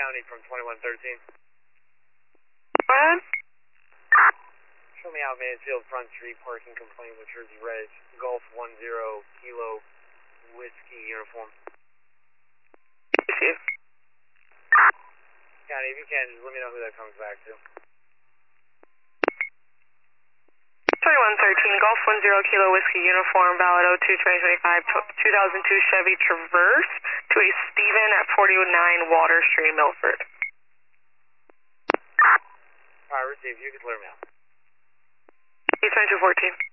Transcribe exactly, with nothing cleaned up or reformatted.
County from twenty-one thirteen. Go ahead. Show me out Mansfield Front Street parking complaint with Jersey Reg. Golf one zero Kilo Whiskey uniform. Receive. County, if you can, just let me know who that comes back to. twenty-one thirteen, Golf one zero Kilo Whiskey uniform, valid oh two twenty twenty-five, two thousand two Chevy Traverse to a Stephen at forty-nine Water Street, Milford. Alright, receive. You can clear me out. East twenty-two fourteen.